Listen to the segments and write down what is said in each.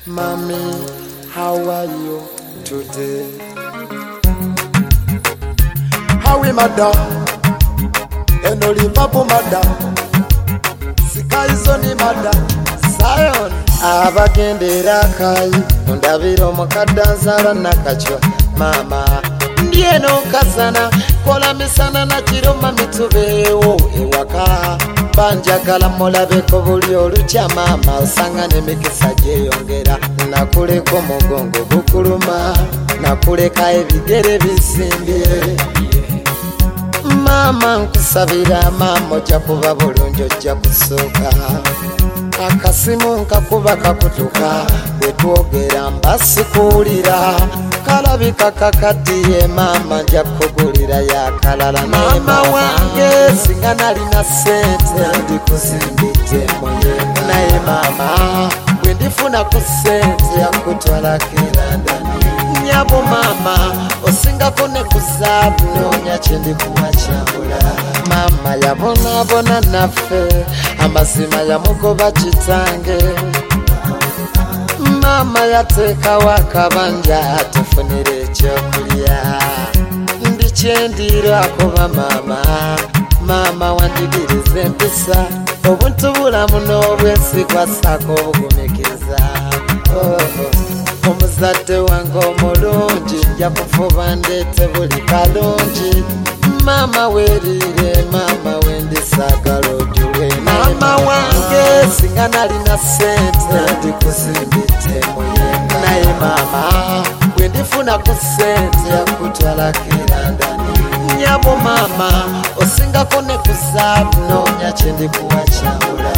Mommy, how are you today? How are mother? Enoli papu mother. Sikaizoni mother. Zion. Abagendera kai. Ndabiro mukadanzara nakachwa. Mama. Ndieno kasana. Kola misana na chiroma mitubewo. Ewaka. Banjagala mulabeko buli olucha mama osangane mikisa gyeyongera nakuleko mugongo gukuluma nakuleka ebigere bisimbye mama nkusabira mama ojja kuba bulungi ojja kusooka akasimu nkakuba kakutuka bwetwogera mbasikuwulira kalabika kakaddiye mama nja kugulira yakalala mama wange singa nalina sente ndikuzimbidde muyenga naye mama bwe ndifuna ku sente yakutwala kirandani nyabo mama osingako ne kuzaabu noonya kyendikuwa kyabula mama yabonaabona naffe amazima yamugoba kitange mama yateekawo akabanja tufunire ekyokulya ndi kyendira akuba mama wandigiriza empisa obuntu bulamu n'obwesigwa ssaako obugumikiza omuzadde wange omulungi nja kufuba ndeete buli kalungi mama weerire mama wendisaagala ojulwe mama wange singa nalina sente ndikuzimbidde muyenga naye mama bwe ndifuna ku sente yakutwala kirandani nyabo mama osingako ne kuzaabu noonya kyendikuwa kyabula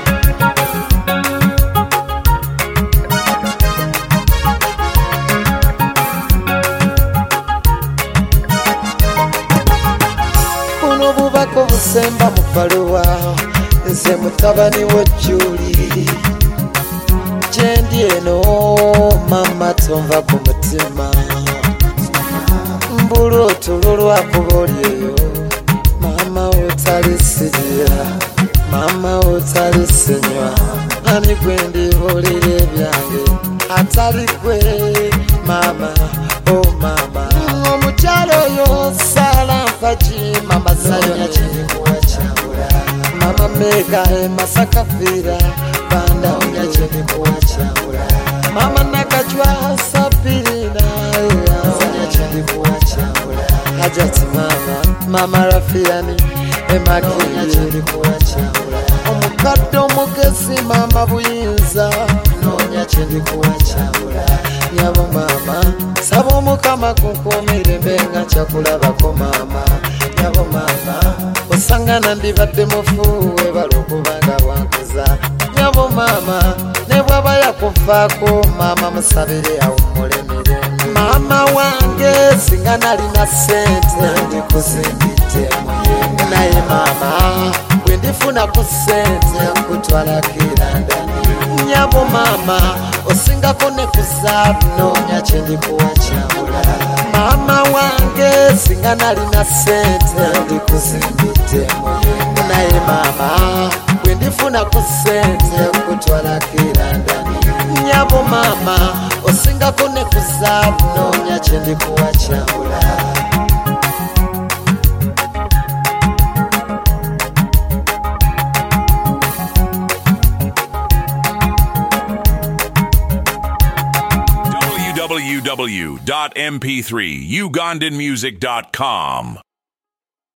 obubaka obusemba mu bbaluwa nze mutabani wo Juli gyendi eno mama tonva ku mutima mbulu otululwakuba oli eyo mama otali sijira mama otali sinywa ani gwe ndibuulira ebyange atali gwe mama o mama omukyalo oyo sala mpaji mama Zion kyendikuwa kyabula mama Mega Masaka Fira banda onya kyendikuwa kyabula mama Nakajwa Sapirina onya kyendikuwa kyabula Hajati mama Rafiani Emakiri kyendikuwa kyabula omukadde omugezi mama Buyinza noonya kyendikuwa kyabula nyabo mama saba omukama kunkuumire mbenga kyakulabako mama nyabo mama osangana ndibadde mufuwe balokubanga bwankuza nyabo mama ne bwaba yakufaako mama musabire awummule mirembe mama wange singa nalina sente ndikuzimbidde muyenga naye mama bwe ndifuna ku sente yakutwala kirandani nyabo mama osingako ne kuzaabu noonya kyendikuwa kyabula mama wange singa nalina sente ndikuzimbidde muyenga naye mama bwe ndifuna ku sente yakutwala kirandani nyabo mama osingako ne kuzaabu noonya kyendikuwa kyabula www.mp3ugandanmusic.com